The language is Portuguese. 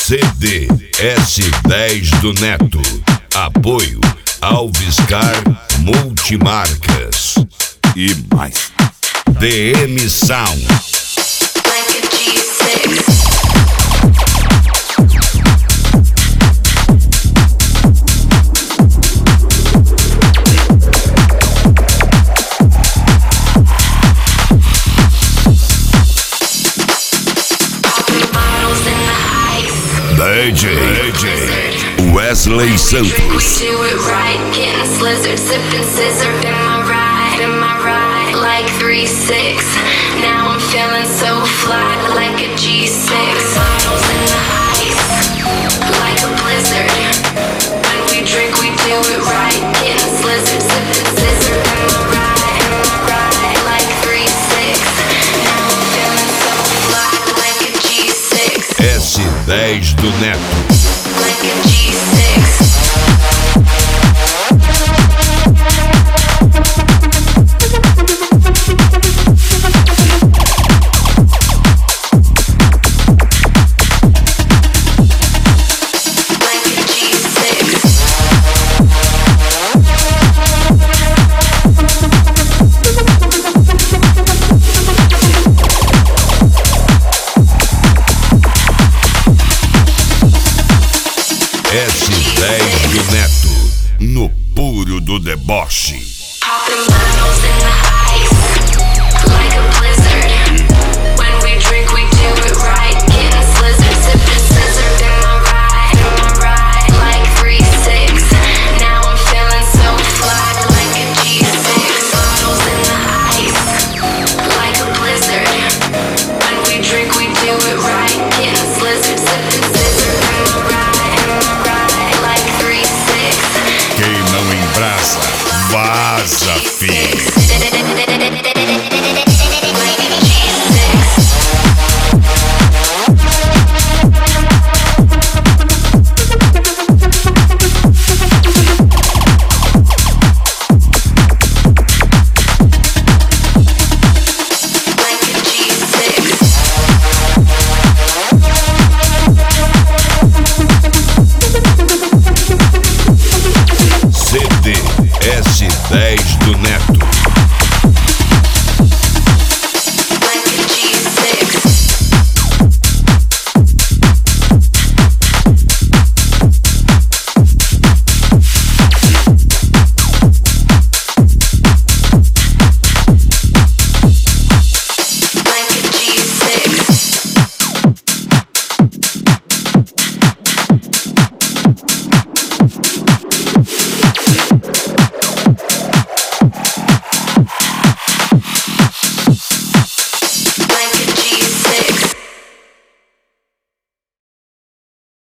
CD S10 do Neto. Apoio Alves Car Multimarcas e mais. DM Sound. Like a G6. DJ Wesley Santos. We do it right, getting slizzard, sipping scissor. Been my ride, like 3-6. Now I'm feeling so fly, like a G6. Bottles in the ice, like a blizzard. When we drink, we do it right, getting slizzard, sipping scissor. Been my ride, like 3-6. Now I'm feeling so fly, like a G6. S10 do Neto. Like a G6. S10 do Neto, no puro do deboche.